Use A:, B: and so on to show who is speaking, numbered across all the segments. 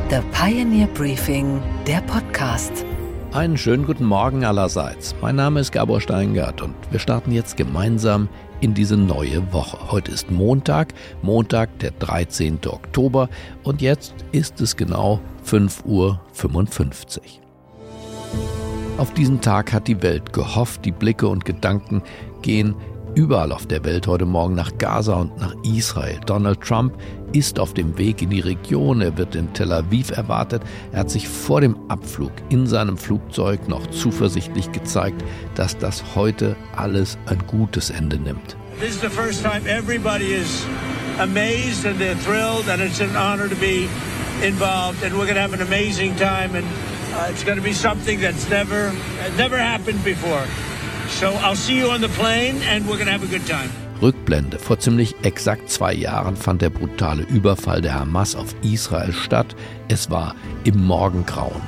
A: The Pioneer Briefing, der Podcast.
B: Einen schönen guten Morgen allerseits. Mein Name ist Gabor Steingart und wir starten jetzt gemeinsam in diese neue Woche. Heute ist Montag, der 13. Oktober und jetzt ist es genau 5:55 Uhr. Auf diesen Tag hat die Welt gehofft, die Blicke und Gedanken gehen überall auf der Welt heute Morgen nach Gaza und nach Israel. Donald Trump ist auf dem Weg in die Region, er wird in Tel Aviv erwartet. Er hat sich vor dem Abflug in seinem Flugzeug noch zuversichtlich gezeigt, dass das heute alles ein gutes Ende nimmt.
C: This is the first time everybody is amazed and they're thrilled and it's an honor to be involved and we're going to have an amazing time and it's going to be something that's never happened before. So I'll see you on the plane and we're going to have a good time.
B: Rückblende. Vor ziemlich exakt 2 Jahren fand der brutale Überfall der Hamas auf Israel statt. Es war im Morgengrauen.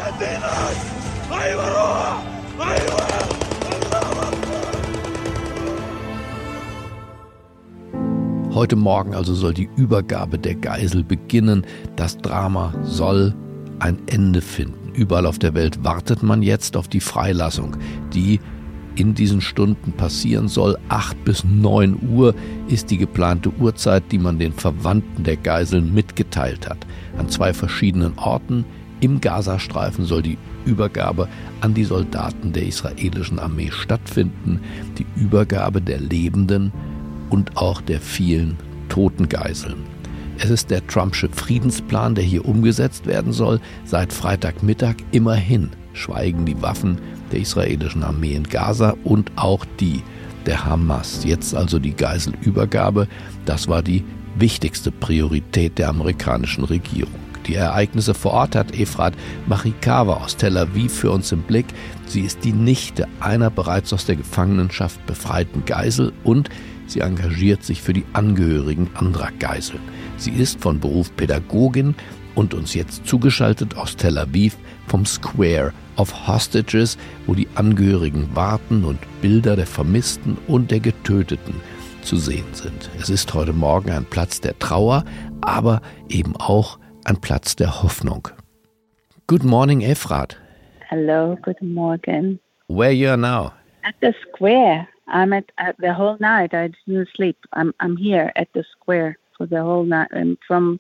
B: Heute Morgen also soll die Übergabe der Geisel beginnen. Das Drama soll ein Ende finden. Überall auf der Welt wartet man jetzt auf die Freilassung, die in diesen Stunden passieren soll. 8 bis 9 Uhr ist die geplante Uhrzeit, die man den Verwandten der Geiseln mitgeteilt hat. An 2 verschiedenen Orten im Gazastreifen soll die Übergabe an die Soldaten der israelischen Armee stattfinden. Die Übergabe der lebenden und auch der vielen toten Geiseln. Es ist der Trumpsche Friedensplan, der hier umgesetzt werden soll. Seit Freitagmittag immerhin schweigen die Waffen der israelischen Armee in Gaza und auch die der Hamas. Jetzt also die Geiselübergabe. Das war die wichtigste Priorität der amerikanischen Regierung. Die Ereignisse vor Ort hat Efrat Machikawa aus Tel Aviv für uns im Blick. Sie ist die Nichte einer bereits aus der Gefangenschaft befreiten Geisel und sie engagiert sich für die Angehörigen anderer Geiseln. Sie ist von Beruf Pädagogin und uns jetzt zugeschaltet aus Tel Aviv vom Square of Hostages, wo die Angehörigen warten und Bilder der Vermissten und der Getöteten zu sehen sind. Es ist heute Morgen ein Platz der Trauer, aber eben auch ein Platz der Hoffnung. Good morning, Efrat.
D: Hello, good morning.
B: Where you are now?
D: At the square. I'm at the whole night. I didn't sleep. I'm here at the square for the whole night from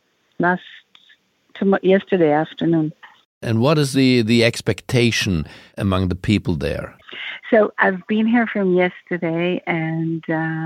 D: yesterday afternoon.
B: And what is the expectation among the people there?
D: So I've been here from yesterday, and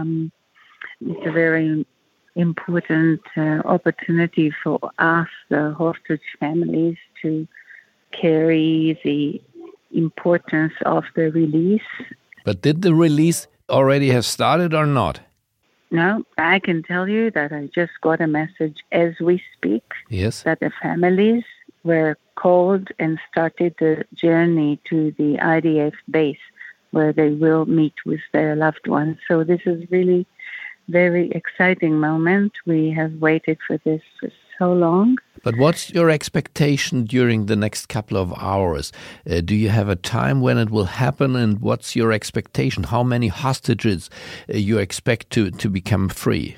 D: it's a very important opportunity for us, the hostage families, to carry the importance of the release.
B: But did the release already have started or not?
D: No, I can tell you that I just got a message as we speak.
B: Yes.
D: That the families were called and started the journey to the IDF base where they will meet with their loved ones. So this is really very exciting moment. We have waited for this for so long.
B: But what's your expectation during the next couple of hours? Do you have a time when it will happen, and what's your expectation? How many hostages you expect to become free?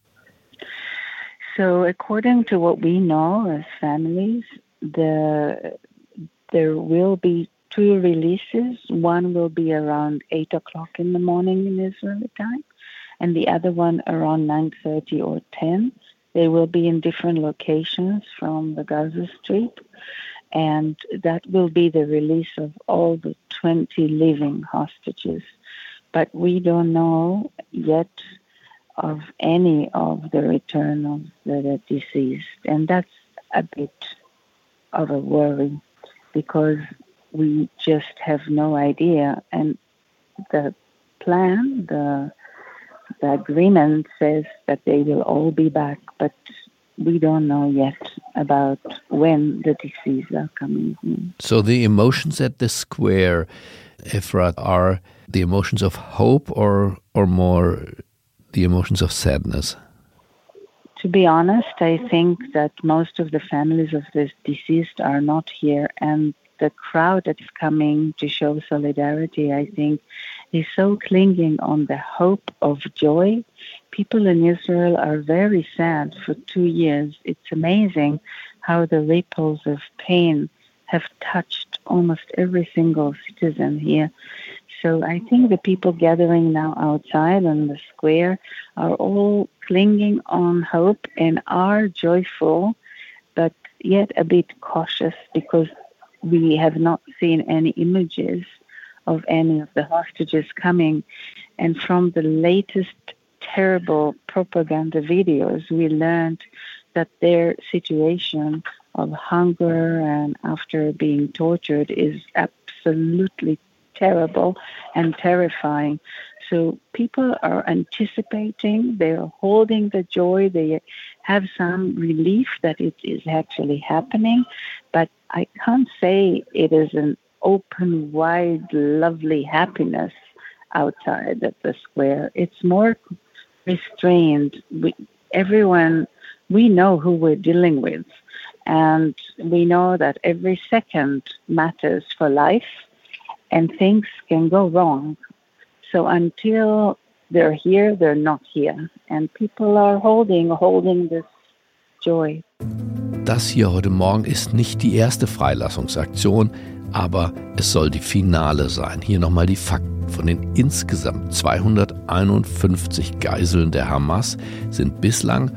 D: So according to what we know as families, there will be 2 releases. One will be around 8 o'clock in the morning in Israeli time, and the other one around 9:30 or 10. They will be in different locations from the Gaza Strip, and that will be the release of all the 20 living hostages. But we don't know yet of any of the return of the deceased, and that's a bit of a worry because we just have no idea. And the plan, the agreement says that they will all be back, but we don't know yet about when the deceased are coming home.
B: So the emotions at the square, Efrat, are the emotions of hope or more the emotions of sadness?
D: To be honest, I think that most of the families of the deceased are not here, and the crowd that's coming to show solidarity, I think, is so clinging on the hope of joy. People in Israel are very sad for 2 years. It's amazing how the ripples of pain have touched almost every single citizen here. So I think the people gathering now outside on the square are all clinging on hope and are joyful, but yet a bit cautious because we have not seen any images of any of the hostages coming. And from the latest terrible propaganda videos, we learned that their situation of hunger and after being tortured is absolutely terrible and terrifying. So people are anticipating, they're holding the joy, they have some relief that it is actually happening, but I can't say it is an open, wide, lovely happiness outside at the square. It's more restrained. We know who we're dealing with, and we know that every second matters for life, and things can go wrong. So until they're here, they're not here. And people are holding this joy.
B: Das hier heute Morgen ist nicht die erste Freilassungsaktion, aber es soll die Finale sein. Hier nochmal die Fakten. Von den insgesamt 251 Geiseln der Hamas sind bislang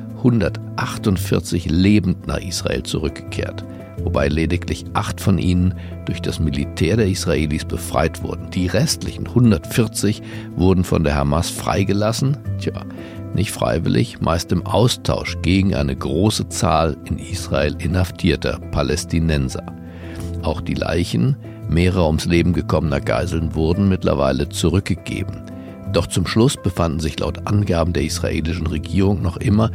B: 148 lebend nach Israel zurückgekehrt, wobei lediglich 8 von ihnen durch das Militär der Israelis befreit wurden. Die restlichen 140 wurden von der Hamas freigelassen, nicht freiwillig, meist im Austausch gegen eine große Zahl in Israel inhaftierter Palästinenser. Auch die Leichen mehrerer ums Leben gekommener Geiseln wurden mittlerweile zurückgegeben. Doch zum Schluss befanden sich laut Angaben der israelischen Regierung noch immer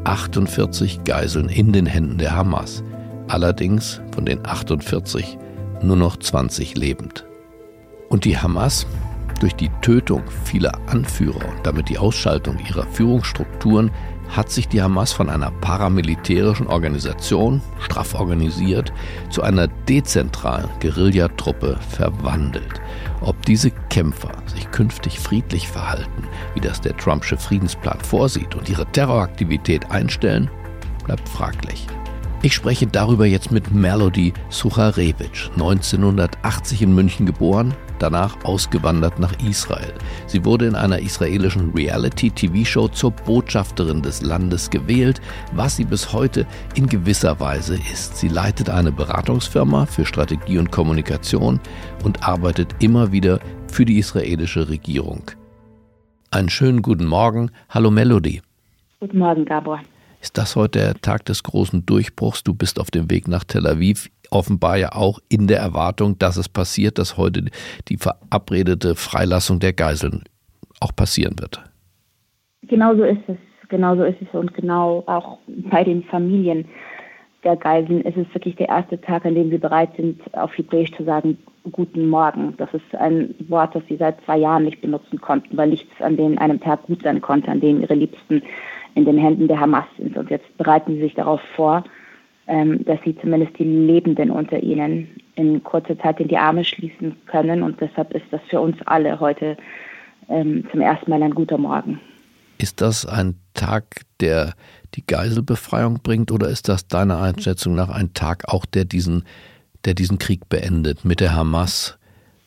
B: 48 Geiseln in den Händen der Hamas. Allerdings von den 48 nur noch 20 lebend. Und die Hamas, durch die Tötung vieler Anführer und damit die Ausschaltung ihrer Führungsstrukturen, hat sich die Hamas von einer paramilitärischen Organisation, straff organisiert, zu einer dezentralen Guerillatruppe verwandelt. Ob diese Kämpfer sich künftig friedlich verhalten, wie das der Trumpsche Friedensplan vorsieht, und ihre Terroraktivität einstellen, bleibt fraglich. Ich spreche darüber jetzt mit Melody Sucharewitsch, 1980 in München geboren, danach ausgewandert nach Israel. Sie wurde in einer israelischen Reality-TV-Show zur Botschafterin des Landes gewählt, was sie bis heute in gewisser Weise ist. Sie leitet eine Beratungsfirma für Strategie und Kommunikation und arbeitet immer wieder für die israelische Regierung. Einen schönen guten Morgen. Hallo Melody.
E: Guten Morgen, Gabor.
B: Ist das heute der Tag des großen Durchbruchs? Du bist auf dem Weg nach Tel Aviv, offenbar ja auch in der Erwartung, dass es passiert, dass heute die verabredete Freilassung der Geiseln auch passieren wird.
E: Genau so ist es. Und genau auch bei den Familien der Geiseln ist es wirklich der erste Tag, an dem sie bereit sind, auf Hebräisch zu sagen, guten Morgen. Das ist ein Wort, das sie seit 2 Jahren nicht benutzen konnten, weil nichts an einem Tag gut sein konnte, an dem ihre Liebsten in den Händen der Hamas sind. Und jetzt bereiten sie sich darauf vor, dass sie zumindest die Lebenden unter ihnen in kurzer Zeit in die Arme schließen können. Und deshalb ist das für uns alle heute zum ersten Mal ein guter Morgen.
B: Ist das ein Tag, der die Geiselbefreiung bringt, oder ist das deiner Einschätzung nach ein Tag auch, der diesen Krieg beendet mit der Hamas?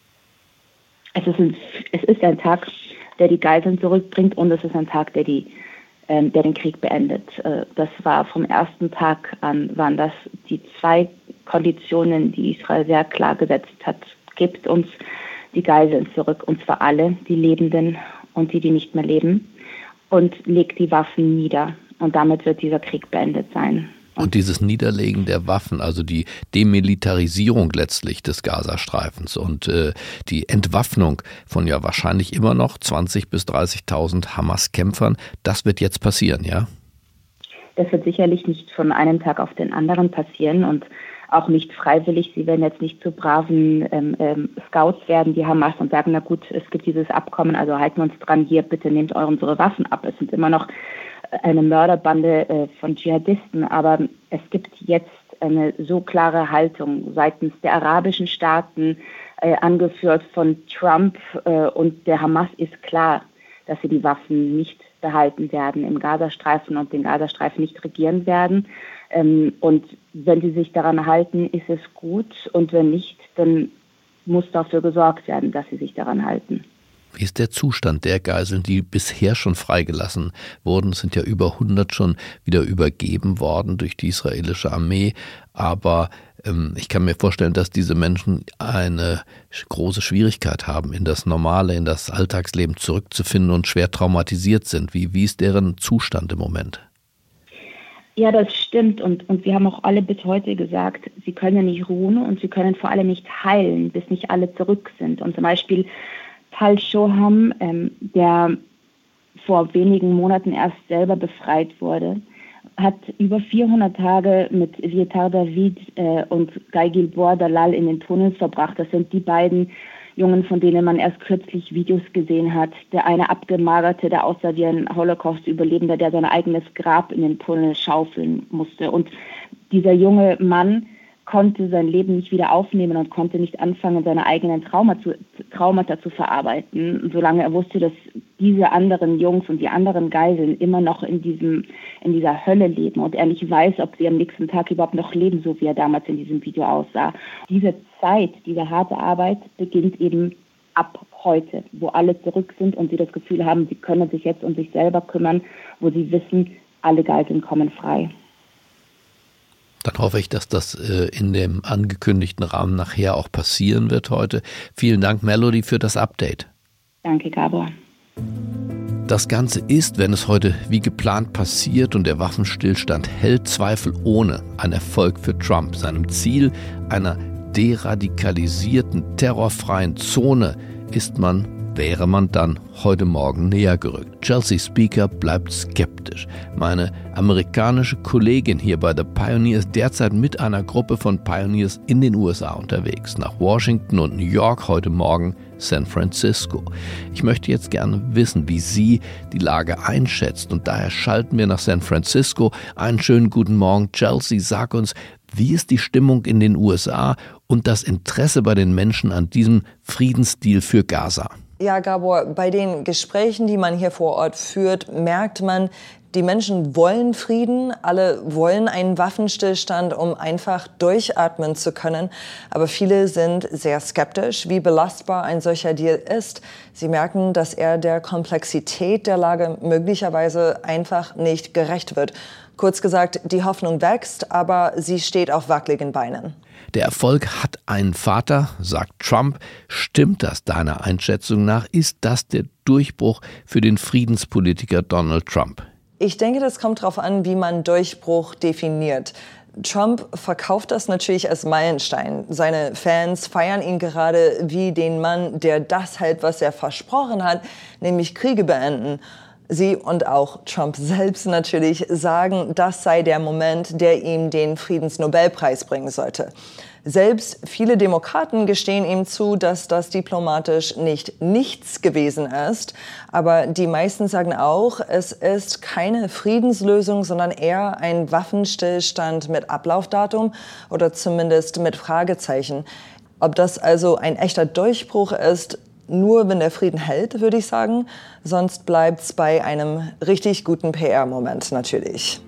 E: Es ist ein Tag, der die Geiseln zurückbringt, und es ist ein Tag, der den Krieg beendet. Das war vom ersten Tag an, waren das die 2 Konditionen, die Israel sehr klar gesetzt hat. Gebt uns die Geiseln zurück, und zwar alle, die Lebenden und die nicht mehr leben, und legt die Waffen nieder. Und damit wird dieser Krieg beendet sein.
B: Und dieses Niederlegen der Waffen, also die Demilitarisierung letztlich des Gazastreifens und die Entwaffnung von ja wahrscheinlich immer noch 20.000 bis 30.000 Hamas-Kämpfern, das wird jetzt passieren, ja?
E: Das wird sicherlich nicht von einem Tag auf den anderen passieren und auch nicht freiwillig. Sie werden jetzt nicht zu braven Scouts werden, die Hamas, und sagen, na gut, es gibt dieses Abkommen, also halten wir uns dran, hier, bitte nehmt unsere Waffen ab. Es sind immer noch eine Mörderbande von Dschihadisten, aber es gibt jetzt eine so klare Haltung seitens der arabischen Staaten, angeführt von Trump und der Hamas, ist klar, dass sie die Waffen nicht behalten werden im Gazastreifen und den Gazastreifen nicht regieren werden. Und wenn sie sich daran halten, ist es gut. Und wenn nicht, dann muss dafür gesorgt werden, dass sie sich daran halten.
B: Wie ist der Zustand der Geiseln, die bisher schon freigelassen wurden? Es sind ja über 100 schon wieder übergeben worden durch die israelische Armee. Aber ich kann mir vorstellen, dass diese Menschen eine große Schwierigkeit haben, in das Normale, in das Alltagsleben zurückzufinden und schwer traumatisiert sind. Wie ist deren Zustand im Moment?
E: Ja, das stimmt. Und wir haben auch alle bis heute gesagt, sie können nicht ruhen und sie können vor allem nicht heilen, bis nicht alle zurück sind. Und zum Beispiel Tal Shoham, der vor wenigen Monaten erst selber befreit wurde, hat über 400 Tage mit Vietar David und Guy Gilboa Dalal in den Tunnels verbracht. Das sind die beiden Jungen, von denen man erst kürzlich Videos gesehen hat. Der eine abgemagerte, der aussah wie ein Holocaust-Überlebender, der sein eigenes Grab in den Tunnel schaufeln musste. Und dieser junge Mann konnte sein Leben nicht wieder aufnehmen und konnte nicht anfangen, seine eigenen Traumata zu verarbeiten, solange er wusste, dass diese anderen Jungs und die anderen Geiseln immer noch in dieser Hölle leben und er nicht weiß, ob sie am nächsten Tag überhaupt noch leben, so wie er damals in diesem Video aussah. Diese Zeit, diese harte Arbeit beginnt eben ab heute, wo alle zurück sind und sie das Gefühl haben, sie können sich jetzt um sich selber kümmern, wo sie wissen, alle Geiseln kommen frei.
B: Dann hoffe ich, dass das in dem angekündigten Rahmen nachher auch passieren wird heute. Vielen Dank, Melody, für das Update.
E: Danke, Gabor.
B: Das Ganze ist, wenn es heute wie geplant passiert und der Waffenstillstand hält, zweifelohne ein Erfolg für Trump. Seinem Ziel einer deradikalisierten, terrorfreien Zone wäre man dann heute Morgen näher gerückt. Chelsea Speaker bleibt skeptisch. Meine amerikanische Kollegin hier bei The Pioneer ist derzeit mit einer Gruppe von Pioneers in den USA unterwegs. Nach Washington und New York, heute Morgen San Francisco. Ich möchte jetzt gerne wissen, wie sie die Lage einschätzt. Und daher schalten wir nach San Francisco. Einen schönen guten Morgen, Chelsea. Sag uns, wie ist die Stimmung in den USA und das Interesse bei den Menschen an diesem Friedensdeal für Gaza?
F: Ja, Gabor, bei den Gesprächen, die man hier vor Ort führt, merkt man, die Menschen wollen Frieden, alle wollen einen Waffenstillstand, um einfach durchatmen zu können. Aber viele sind sehr skeptisch, wie belastbar ein solcher Deal ist. Sie merken, dass er der Komplexität der Lage möglicherweise einfach nicht gerecht wird. Kurz gesagt, die Hoffnung wächst, aber sie steht auf wackeligen Beinen.
B: Der Erfolg hat einen Vater, sagt Trump. Stimmt das deiner Einschätzung nach? Ist das der Durchbruch für den Friedenspolitiker Donald Trump?
F: Ich denke, das kommt darauf an, wie man Durchbruch definiert. Trump verkauft das natürlich als Meilenstein. Seine Fans feiern ihn gerade wie den Mann, der das hält, was er versprochen hat, nämlich Kriege beenden. Sie und auch Trump selbst natürlich sagen, das sei der Moment, der ihm den Friedensnobelpreis bringen sollte. Selbst viele Demokraten gestehen ihm zu, dass das diplomatisch nicht nichts gewesen ist. Aber die meisten sagen auch, es ist keine Friedenslösung, sondern eher ein Waffenstillstand mit Ablaufdatum oder zumindest mit Fragezeichen. Ob das also ein echter Durchbruch ist, nur wenn der Frieden hält, würde ich sagen. Sonst bleibt es bei einem richtig guten PR-Moment natürlich.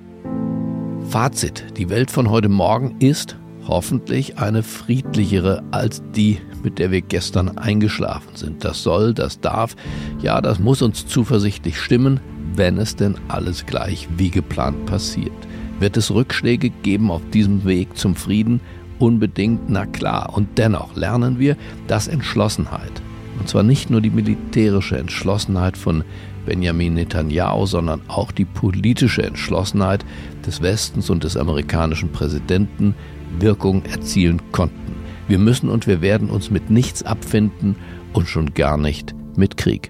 B: Fazit: Die Welt von heute Morgen ist hoffentlich eine friedlichere als die, mit der wir gestern eingeschlafen sind. Das soll, das darf, ja, das muss uns zuversichtlich stimmen, wenn es denn alles gleich wie geplant passiert. Wird es Rückschläge geben auf diesem Weg zum Frieden? Unbedingt, na klar. Und dennoch lernen wir, dass Entschlossenheit, und zwar nicht nur die militärische Entschlossenheit von Benjamin Netanyahu, sondern auch die politische Entschlossenheit des Westens und des amerikanischen Präsidenten Wirkung erzielen konnten. Wir müssen und wir werden uns mit nichts abfinden und schon gar nicht mit Krieg.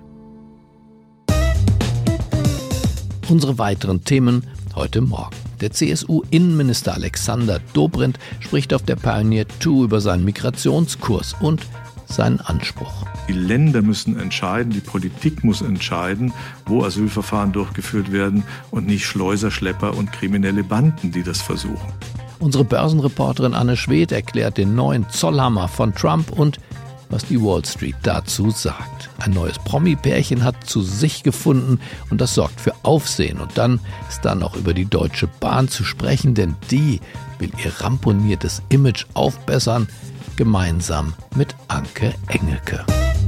B: Unsere weiteren Themen heute Morgen. Der CSU-Innenminister Alexander Dobrindt spricht auf der Pioneer 2 über seinen Migrationskurs und seinen Anspruch.
G: Die Länder müssen entscheiden, die Politik muss entscheiden, wo Asylverfahren durchgeführt werden und nicht Schleuser, Schlepper und kriminelle Banden, die das versuchen.
B: Unsere Börsenreporterin Anne Schwedt erklärt den neuen Zollhammer von Trump und was die Wall Street dazu sagt. Ein neues Promi-Pärchen hat zu sich gefunden und das sorgt für Aufsehen. Und dann ist da noch über die Deutsche Bahn zu sprechen, denn die will ihr ramponiertes Image aufbessern, gemeinsam mit Anke Engelke.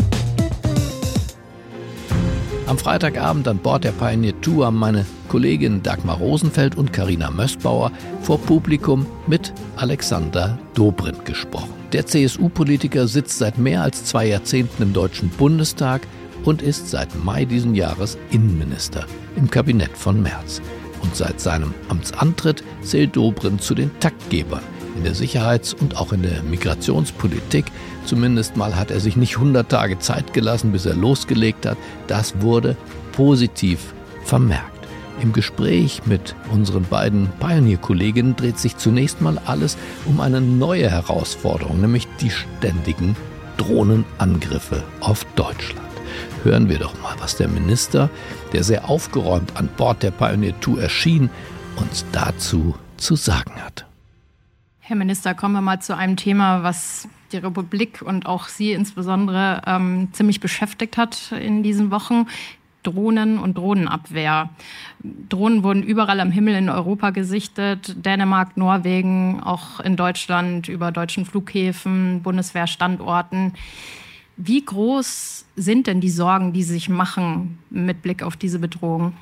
B: Am Freitagabend an Bord der Pioneer 2 haben meine Kolleginnen Dagmar Rosenfeld und Carina Mössbauer vor Publikum mit Alexander Dobrindt gesprochen. Der CSU-Politiker sitzt seit mehr als 2 Jahrzehnten im Deutschen Bundestag und ist seit Mai diesen Jahres Innenminister im Kabinett von Merz. Und seit seinem Amtsantritt zählt Dobrindt zu den Taktgebern in der Sicherheits- und auch in der Migrationspolitik. Zumindest mal hat er sich nicht 100 Tage Zeit gelassen, bis er losgelegt hat. Das wurde positiv vermerkt. Im Gespräch mit unseren beiden Pioneer-Kolleginnen dreht sich zunächst mal alles um eine neue Herausforderung, nämlich die ständigen Drohnenangriffe auf Deutschland. Hören wir doch mal, was der Minister, der sehr aufgeräumt an Bord der Pioneer 2 erschien, uns dazu zu sagen hat.
H: Herr Minister, kommen wir mal zu einem Thema, was die Republik und auch Sie insbesondere ziemlich beschäftigt hat in diesen Wochen. Drohnen und Drohnenabwehr. Drohnen wurden überall am Himmel in Europa gesichtet. Dänemark, Norwegen, auch in Deutschland über deutschen Flughäfen, Bundeswehrstandorten. Wie groß sind denn die Sorgen, die Sie sich machen mit Blick auf diese Bedrohung?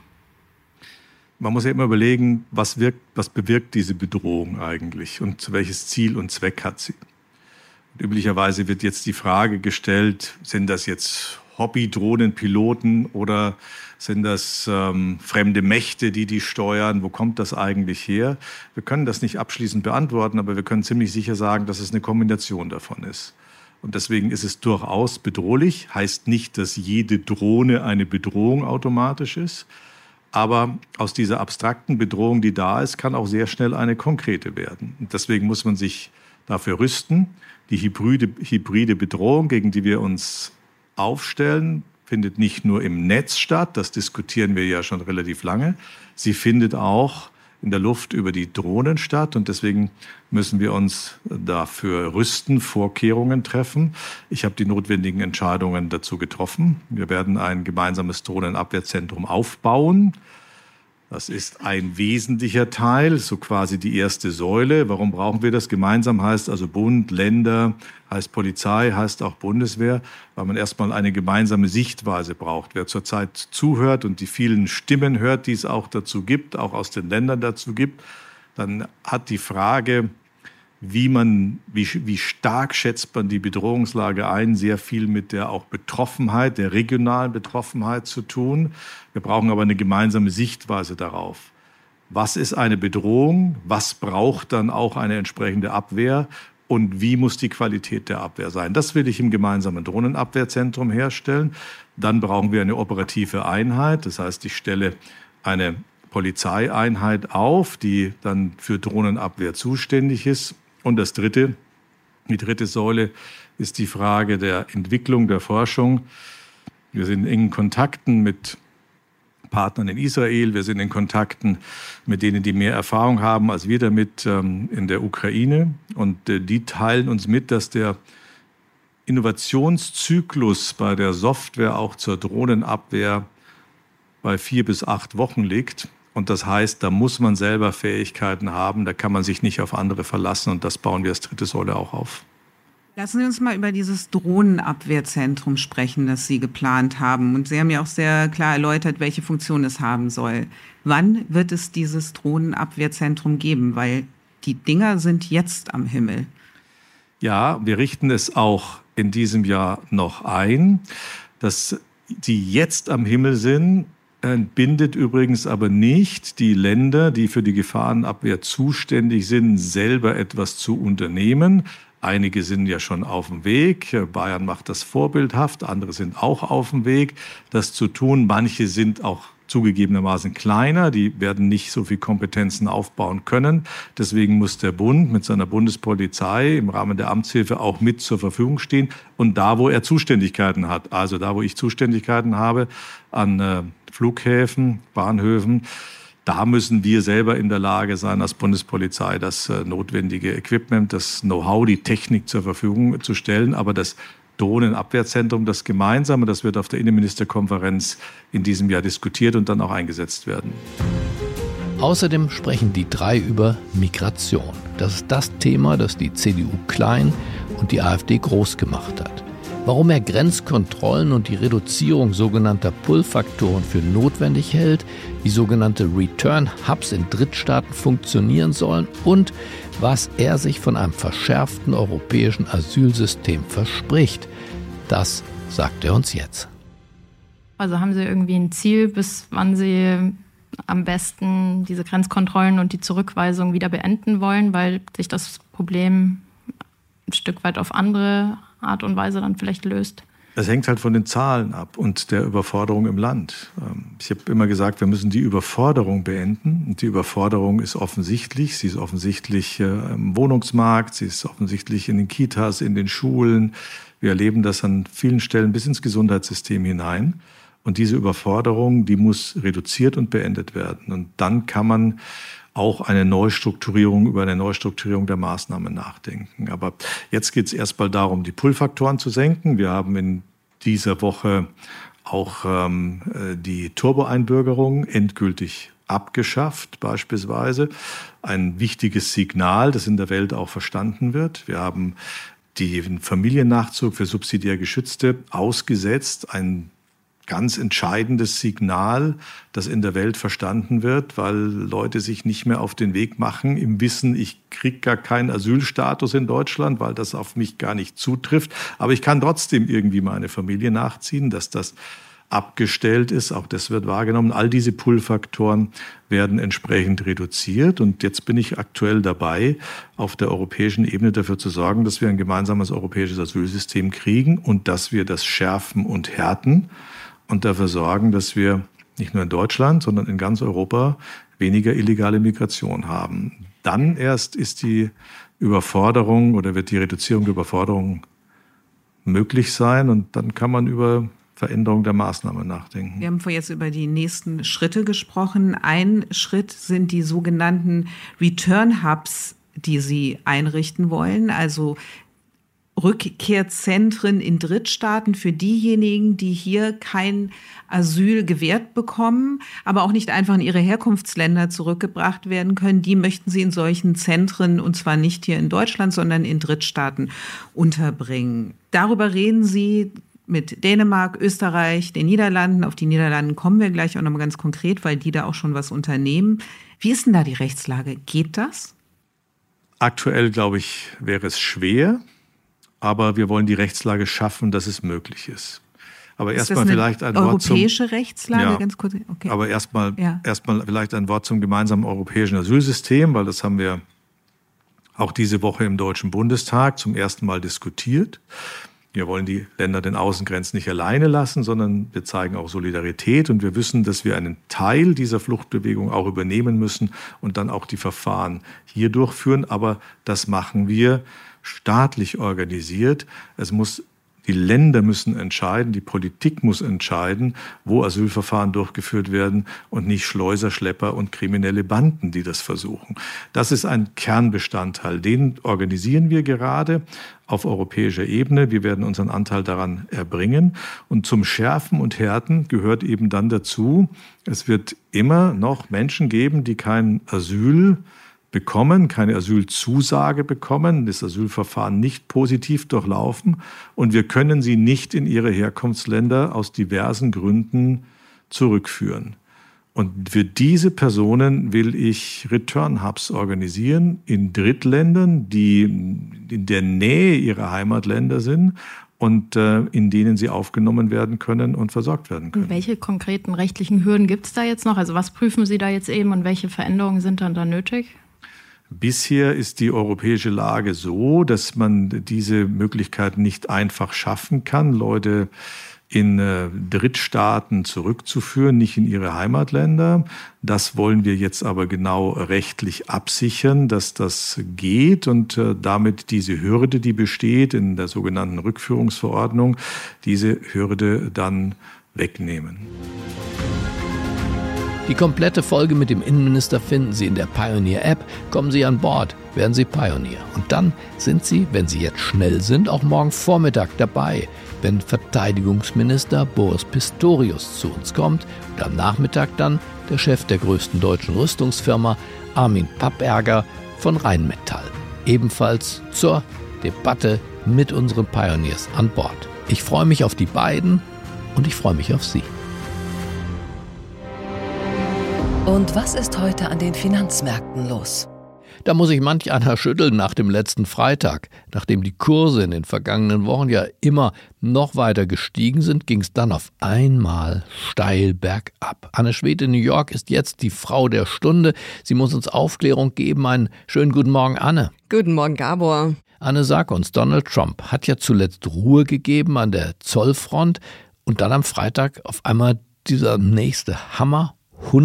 G: Man muss ja immer überlegen, was bewirkt diese Bedrohung eigentlich und welches Ziel und Zweck hat sie. Und üblicherweise wird jetzt die Frage gestellt, sind das jetzt Hobby-Drohnenpiloten oder sind das fremde Mächte, die steuern? Wo kommt das eigentlich her? Wir können das nicht abschließend beantworten, aber wir können ziemlich sicher sagen, dass es eine Kombination davon ist. Und deswegen ist es durchaus bedrohlich. Heißt nicht, dass jede Drohne eine Bedrohung automatisch ist. Aber aus dieser abstrakten Bedrohung, die da ist, kann auch sehr schnell eine konkrete werden. Und deswegen muss man sich dafür rüsten. Die hybride Bedrohung, gegen die wir uns aufstellen, findet nicht nur im Netz statt. Das diskutieren wir ja schon relativ lange. Sie findet auch in der Luft über die Drohnen statt. Und deswegen müssen wir uns dafür rüsten, Vorkehrungen treffen. Ich habe die notwendigen Entscheidungen dazu getroffen. Wir werden ein gemeinsames Drohnenabwehrzentrum aufbauen. Das ist ein wesentlicher Teil, so quasi die erste Säule. Warum brauchen wir das? Gemeinsam heißt also Bund, Länder, heißt Polizei, heißt auch Bundeswehr, weil man erstmal eine gemeinsame Sichtweise braucht. Wer zurzeit zuhört und die vielen Stimmen hört, die es auch dazu gibt, auch aus den Ländern dazu gibt, dann hat die Frage, wie stark schätzt man die Bedrohungslage ein, sehr viel mit der auch Betroffenheit, der regionalen Betroffenheit zu tun. Wir brauchen aber eine gemeinsame Sichtweise darauf. Was ist eine Bedrohung? Was braucht dann auch eine entsprechende Abwehr? Und wie muss die Qualität der Abwehr sein? Das will ich im gemeinsamen Drohnenabwehrzentrum herstellen. Dann brauchen wir eine operative Einheit. Das heißt, ich stelle eine Polizeieinheit auf, die dann für Drohnenabwehr zuständig ist. Und die dritte Säule ist die Frage der Entwicklung, der Forschung. Wir sind in engen Kontakten mit Partnern in Israel. Wir sind in Kontakten mit denen, die mehr Erfahrung haben als wir damit in der Ukraine. Und die teilen uns mit, dass der Innovationszyklus bei der Software auch zur Drohnenabwehr bei 4 bis 8 Wochen liegt. Und das heißt, da muss man selber Fähigkeiten haben, da kann man sich nicht auf andere verlassen. Und das bauen wir als dritte Säule auch auf.
I: Lassen Sie uns mal über dieses Drohnenabwehrzentrum sprechen, das Sie geplant haben. Und Sie haben ja auch sehr klar erläutert, welche Funktion es haben soll. Wann wird es dieses Drohnenabwehrzentrum geben? Weil die Dinger sind jetzt am Himmel.
G: Ja, wir richten es auch in diesem Jahr noch ein. Dass die jetzt am Himmel sind, bindet übrigens aber nicht die Länder, die für die Gefahrenabwehr zuständig sind, selber etwas zu unternehmen. Einige sind ja schon auf dem Weg. Bayern macht das vorbildhaft. Andere sind auch auf dem Weg, das zu tun. Manche sind auch zugegebenermaßen kleiner. Die werden nicht so viel Kompetenzen aufbauen können. Deswegen muss der Bund mit seiner Bundespolizei im Rahmen der Amtshilfe auch mit zur Verfügung stehen. Und da, wo er Zuständigkeiten hat, also da, wo ich Zuständigkeiten habe an Flughäfen, Bahnhöfen, da müssen wir selber in der Lage sein, als Bundespolizei das notwendige Equipment, das Know-how, die Technik zur Verfügung zu stellen. Aber das Drohnenabwehrzentrum, das gemeinsame, das wird auf der Innenministerkonferenz in diesem Jahr diskutiert und dann auch eingesetzt werden.
B: Außerdem sprechen die drei über Migration. Das ist das Thema, das die CDU klein und die AfD groß gemacht hat. Warum er Grenzkontrollen und die Reduzierung sogenannter Pull-Faktoren für notwendig hält, wie sogenannte Return-Hubs in Drittstaaten funktionieren sollen und was er sich von einem verschärften europäischen Asylsystem verspricht. Das sagt er uns jetzt.
H: Also haben Sie irgendwie ein Ziel, bis wann Sie am besten diese Grenzkontrollen und die Zurückweisung wieder beenden wollen, weil sich das Problem ein Stück weit auf andere Art und Weise dann vielleicht löst?
G: Das hängt halt von den Zahlen ab und der Überforderung im Land. Ich habe immer gesagt, wir müssen die Überforderung beenden. Und die Überforderung ist offensichtlich. Sie ist offensichtlich im Wohnungsmarkt, sie ist offensichtlich in den Kitas, in den Schulen. Wir erleben das an vielen Stellen bis ins Gesundheitssystem hinein. Und diese Überforderung, die muss reduziert und beendet werden. Und dann kann man auch über eine Neustrukturierung der Maßnahmen nachdenken. Aber jetzt geht es erstmal darum, die Pull-Faktoren zu senken. Wir haben in dieser Woche auch die Turbo-Einbürgerung endgültig abgeschafft, beispielsweise. Ein wichtiges Signal, das in der Welt auch verstanden wird. Wir haben den Familiennachzug für subsidiär Geschützte ausgesetzt, ein ganz entscheidendes Signal, das in der Welt verstanden wird, weil Leute sich nicht mehr auf den Weg machen im Wissen, ich kriege gar keinen Asylstatus in Deutschland, weil das auf mich gar nicht zutrifft. Aber ich kann trotzdem irgendwie meine Familie nachziehen, dass das abgestellt ist. Auch das wird wahrgenommen. All diese Pull-Faktoren werden entsprechend reduziert. Und jetzt bin ich aktuell dabei, auf der europäischen Ebene dafür zu sorgen, dass wir ein gemeinsames europäisches Asylsystem kriegen und dass wir das schärfen und härten. Und dafür sorgen, dass wir nicht nur in Deutschland, sondern in ganz Europa weniger illegale Migration haben. Dann erst ist die Überforderung oder wird die Reduzierung der Überforderung möglich sein und dann kann man über Veränderung der Maßnahmen nachdenken.
I: Wir haben vorhin jetzt über die nächsten Schritte gesprochen. Ein Schritt sind die sogenannten Return Hubs, die Sie einrichten wollen, also Rückkehrzentren in Drittstaaten für diejenigen, die hier kein Asyl gewährt bekommen, aber auch nicht einfach in ihre Herkunftsländer zurückgebracht werden können. Die möchten Sie in solchen Zentren, und zwar nicht hier in Deutschland, sondern in Drittstaaten unterbringen. Darüber reden Sie mit Dänemark, Österreich, den Niederlanden. Auf die Niederlanden kommen wir gleich auch nochmal ganz konkret, weil die da auch schon was unternehmen. Wie ist denn da die Rechtslage? Geht das?
G: Aktuell, glaube ich, wäre es schwer. Aber wir wollen die Rechtslage schaffen, dass es möglich ist. Aber erstmal vielleicht ein Wort zum
I: europäische Rechtslage,
G: ja,
I: ganz kurz. Okay.
G: Aber erstmal vielleicht ein Wort zum gemeinsamen europäischen Asylsystem, weil das haben wir auch diese Woche im Deutschen Bundestag zum ersten Mal diskutiert. Wir wollen die Länder den Außengrenzen nicht alleine lassen, sondern wir zeigen auch Solidarität und wir wissen, dass wir einen Teil dieser Fluchtbewegung auch übernehmen müssen und dann auch die Verfahren hier durchführen. Aber das machen wir staatlich organisiert. Die Länder müssen entscheiden, die Politik muss entscheiden, wo Asylverfahren durchgeführt werden und nicht Schleuser, Schlepper und kriminelle Banden, die das versuchen. Das ist ein Kernbestandteil. Den organisieren wir gerade auf europäischer Ebene. Wir werden unseren Anteil daran erbringen. Und zum Schärfen und Härten gehört eben dann dazu, es wird immer noch Menschen geben, die kein Asyl bekommen, keine Asylzusage bekommen, das Asylverfahren nicht positiv durchlaufen und wir können sie nicht in ihre Herkunftsländer aus diversen Gründen zurückführen. Und für diese Personen will ich Return Hubs organisieren in Drittländern, die in der Nähe ihrer Heimatländer sind und in denen sie aufgenommen werden können und versorgt werden können.
H: Und welche konkreten rechtlichen Hürden gibt es da jetzt noch? Also was prüfen Sie da jetzt eben und welche Veränderungen sind dann da nötig?
G: Bisher ist die europäische Lage so, dass man diese Möglichkeit nicht einfach schaffen kann, Leute in Drittstaaten zurückzuführen, nicht in ihre Heimatländer. Das wollen wir jetzt aber genau rechtlich absichern, dass das geht und damit diese Hürde, die besteht in der sogenannten
B: Die komplette Folge mit dem Innenminister finden Sie in der Pioneer-App. Kommen Sie an Bord, werden Sie Pionier. Und dann sind Sie, wenn Sie jetzt schnell sind, auch morgen Vormittag dabei, wenn Verteidigungsminister Boris Pistorius zu uns kommt und am Nachmittag dann der Chef der größten deutschen Rüstungsfirma Armin Papperger von Rheinmetall. Ebenfalls zur Debatte mit unseren Pioneers an Bord. Ich freue mich auf die beiden und ich freue mich auf Sie.
A: Und was ist heute an den Finanzmärkten los?
B: Da muss sich manch einer schütteln nach dem letzten Freitag. Nachdem die Kurse in den vergangenen Wochen ja immer noch weiter gestiegen sind, ging es dann auf einmal steil bergab. Anne Schwed in New York ist jetzt die Frau der Stunde. Sie muss uns Aufklärung geben. Einen schönen guten Morgen, Anne.
J: Guten Morgen, Gabor.
B: Anne, sag uns, Donald Trump hat ja zuletzt Ruhe gegeben an der Zollfront und dann am Freitag auf einmal dieser nächste Hammer.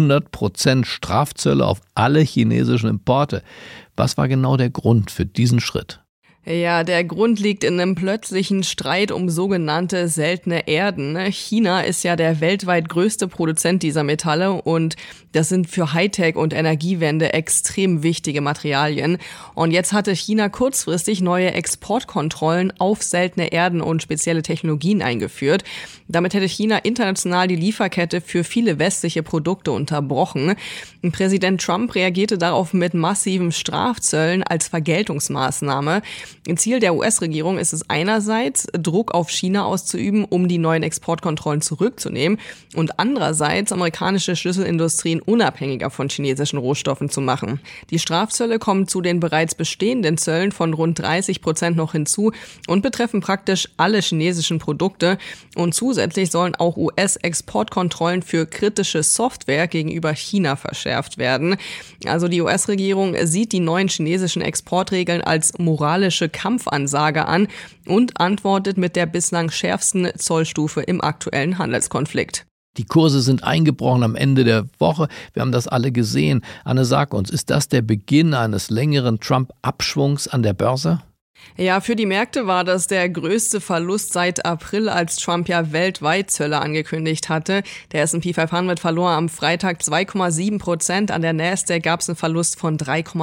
B: 100% Strafzölle auf alle chinesischen Importe. Was war genau der Grund für diesen Schritt?
J: Ja, der Grund liegt in einem plötzlichen Streit um sogenannte seltene Erden. China ist ja der weltweit größte Produzent dieser Metalle und das sind für Hightech und Energiewende extrem wichtige Materialien. Und jetzt hatte China kurzfristig neue Exportkontrollen auf seltene Erden und spezielle Technologien eingeführt. Damit hätte China international die Lieferkette für viele westliche Produkte unterbrochen. Präsident Trump reagierte darauf mit massiven Strafzöllen als Vergeltungsmaßnahme. Ziel der US-Regierung ist es einerseits, Druck auf China auszuüben, um die neuen Exportkontrollen zurückzunehmen und andererseits amerikanische Schlüsselindustrien unabhängiger von chinesischen Rohstoffen zu machen. Die Strafzölle kommen zu den bereits bestehenden Zöllen von rund 30% noch hinzu und betreffen praktisch alle chinesischen Produkte. Und zusätzlich sollen auch US-Exportkontrollen für kritische Software gegenüber China verschärft werden. Also die US-Regierung sieht die neuen chinesischen Exportregeln als moralische Kampfansage an und antwortet mit der bislang schärfsten Zollstufe im aktuellen Handelskonflikt.
B: Die Kurse sind eingebrochen am Ende der Woche. Wir haben das alle gesehen. Anne, sag uns, ist das der Beginn eines längeren Trump-Abschwungs an der Börse?
J: Ja, für die Märkte war das der größte Verlust seit April, als Trump ja weltweit Zölle angekündigt hatte. Der S&P 500 verlor am Freitag 2,7%, an der Nasdaq gab es einen Verlust von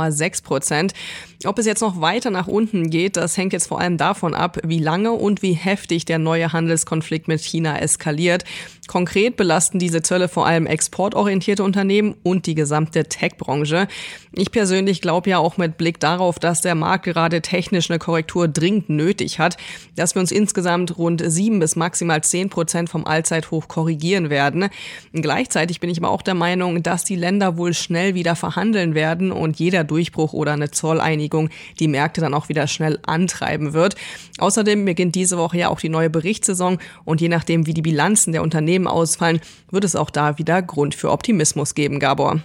J: 3,6%. Ob es jetzt noch weiter nach unten geht, das hängt jetzt vor allem davon ab, wie lange und wie heftig der neue Handelskonflikt mit China eskaliert. Konkret belasten diese Zölle vor allem exportorientierte Unternehmen und die gesamte Tech-Branche. Ich persönlich glaube ja auch mit Blick darauf, dass der Markt gerade technisch eine Korrektur dringend nötig hat, dass wir uns insgesamt rund 7 bis maximal 10% vom Allzeithoch korrigieren werden. Gleichzeitig bin ich aber auch der Meinung, dass die Länder wohl schnell wieder verhandeln werden und jeder Durchbruch oder eine Zolleinigung die Märkte dann auch wieder schnell antreiben wird. Außerdem beginnt diese Woche ja auch die neue Berichtssaison und je nachdem, wie die Bilanzen der Unternehmen ausfallen, wird es auch da wieder Grund für Optimismus geben, Gabor.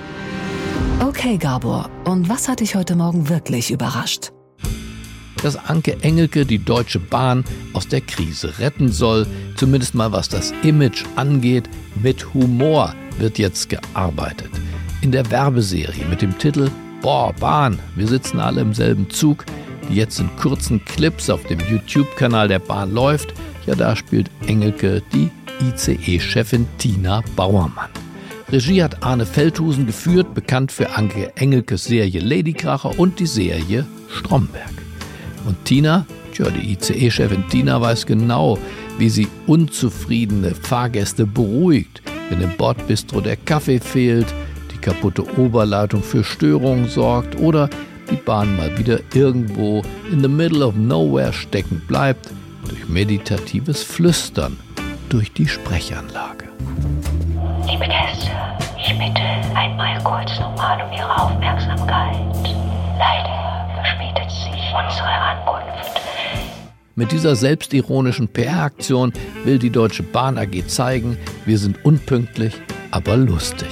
A: Okay, Gabor. Und was hat dich heute Morgen wirklich überrascht?
B: Dass Anke Engelke die Deutsche Bahn aus der Krise retten soll, zumindest mal was das Image angeht. Mit Humor wird jetzt gearbeitet. In der Werbeserie mit dem Titel Boah, Bahn, wir sitzen alle im selben Zug, die jetzt in kurzen Clips auf dem YouTube-Kanal der Bahn läuft, ja, da spielt Engelke die ICE-Chefin Tina Bauermann. Regie hat Arne Feldhusen geführt, bekannt für Anke Engelkes Serie Ladykracher und die Serie Stromberg. Und Tina, die ICE-Chefin Tina weiß genau, wie sie unzufriedene Fahrgäste beruhigt, wenn im Bordbistro der Kaffee fehlt, die kaputte Oberleitung für Störungen sorgt oder die Bahn mal wieder irgendwo in the middle of nowhere stecken bleibt, durch meditatives Flüstern durch die Sprechanlage.
K: Liebe Gäste, ich bitte einmal kurz nochmal um Ihre Aufmerksamkeit. Leider verspätet sich unsere Ankunft.
B: Mit dieser selbstironischen PR-Aktion will die Deutsche Bahn AG zeigen, wir sind unpünktlich, aber lustig.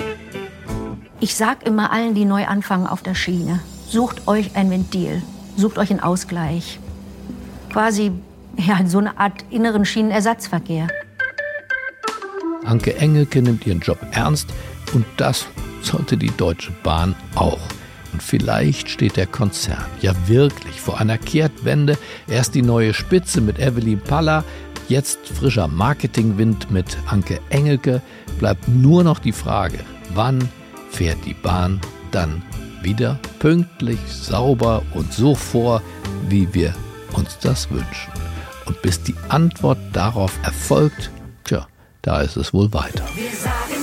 K: Ich sag immer allen, die neu anfangen auf der Schiene, sucht euch ein Ventil, sucht euch einen Ausgleich. Quasi so eine Art inneren Schienenersatzverkehr.
B: Anke Engelke nimmt ihren Job ernst und das sollte die Deutsche Bahn auch. Und vielleicht steht der Konzern ja wirklich vor einer Kehrtwende. Erst die neue Spitze mit Evelyn Paller, jetzt frischer Marketingwind mit Anke Engelke, bleibt nur noch die Frage, wann fährt die Bahn dann wieder pünktlich, sauber und so vor, wie wir uns das wünschen. Und bis die Antwort darauf erfolgt, da ist es wohl weiter.
L: Wir sagen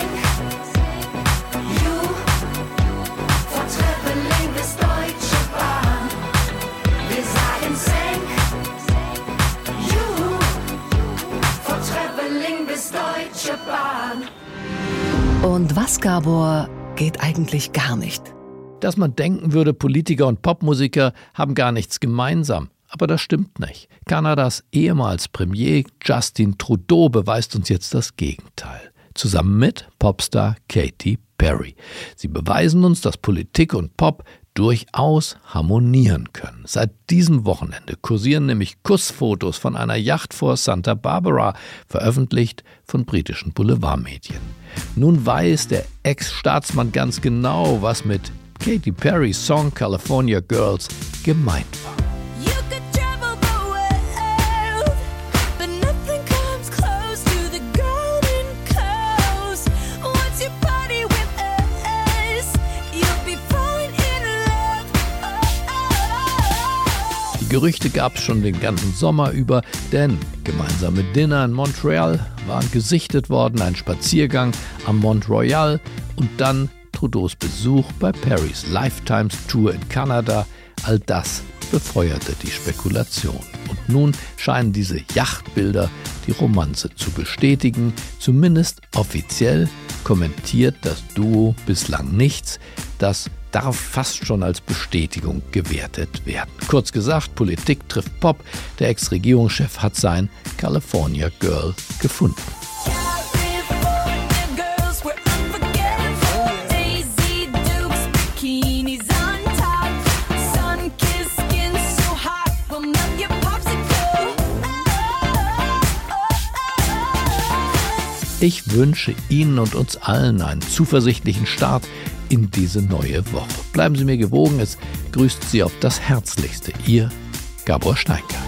L: thank you for traveling bis Deutsche Bahn. Wir sagen thank you for traveling bis Deutsche Bahn.
A: Und was, Gabor, geht eigentlich gar nicht?
B: Dass man denken würde, Politiker und Popmusiker haben gar nichts gemeinsam. Aber das stimmt nicht. Kanadas ehemals Premier Justin Trudeau beweist uns jetzt das Gegenteil. Zusammen mit Popstar Katy Perry. Sie beweisen uns, dass Politik und Pop durchaus harmonieren können. Seit diesem Wochenende kursieren nämlich Kussfotos von einer Yacht vor Santa Barbara, veröffentlicht von britischen Boulevardmedien. Nun weiß der Ex-Staatsmann ganz genau, was mit Katy Perrys Song California Girls gemeint war. Gerüchte gab es schon den ganzen Sommer über, denn gemeinsame Dinner in Montreal waren gesichtet worden, ein Spaziergang am Mont Royal und dann Trudeaus Besuch bei Perrys Lifetimes Tour in Kanada. All das befeuerte die Spekulation. Und nun scheinen diese Yachtbilder die Romanze zu bestätigen. Zumindest offiziell kommentiert das Duo bislang nichts. Das darf fast schon als Bestätigung gewertet werden. Kurz gesagt, Politik trifft Pop. Der Ex-Regierungschef hat sein California Girl gefunden. Ich wünsche Ihnen und uns allen einen zuversichtlichen Start in diese neue Woche. Bleiben Sie mir gewogen, es grüßt Sie auf das Herzlichste. Ihr Gabor Steingart.